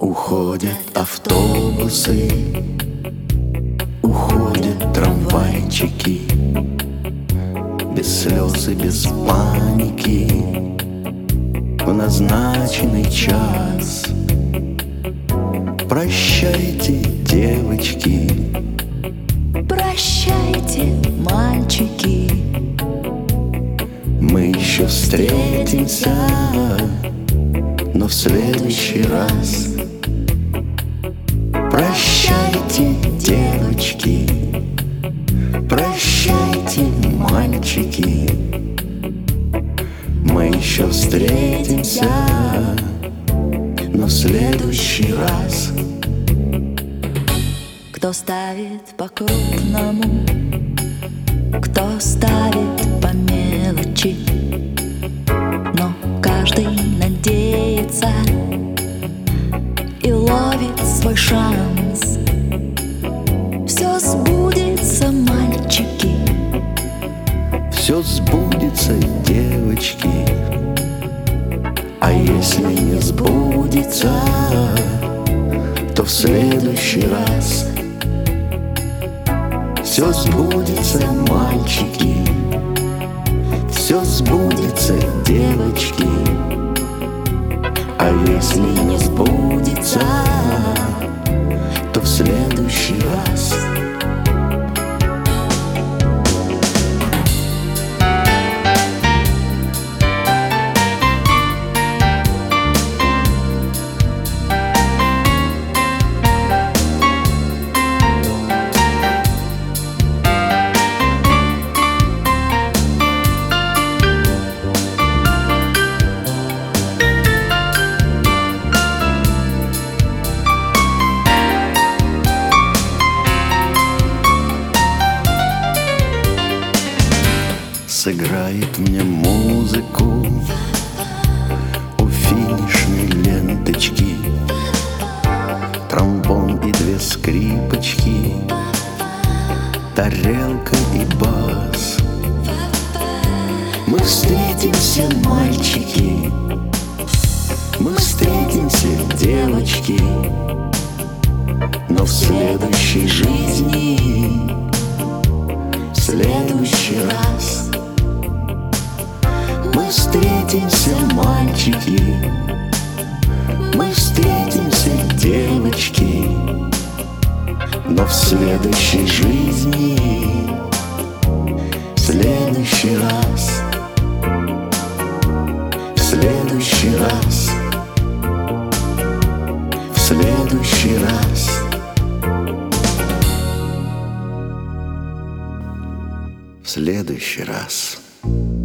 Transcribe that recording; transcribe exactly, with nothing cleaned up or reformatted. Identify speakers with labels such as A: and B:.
A: Уходят автобусы, уходят трамвайчики, без слез и без паники, в назначенный час. Прощайте, девочки,
B: прощайте, мальчики,
A: мы еще встретимся, но в следующий раз. Прощайте, девочки, прощайте, мальчики, мы еще встретимся, но в следующий раз.
B: кто ставит по-крупному, кто ставит по мелочи, но каждый надеется и ловит свой шанс. Все сбудется, мальчики,
A: все сбудется, девочки, а если не сбудется, то в следующий раз. Все сбудется, мальчики, все сбудется, девочки, а если не сбудется, то в следующий раз. Сыграет мне музыку у финишной ленточки, тромбон и две скрипочки, тарелка и бас. Мы встретимся, мальчики, мы встретимся, девочки, но в следующей жизни, в следующий раз. Мы встретимся, мальчики, мы встретимся, девочки, но в следующей жизни, в следующий раз, в следующий раз, в следующий раз, в следующий раз.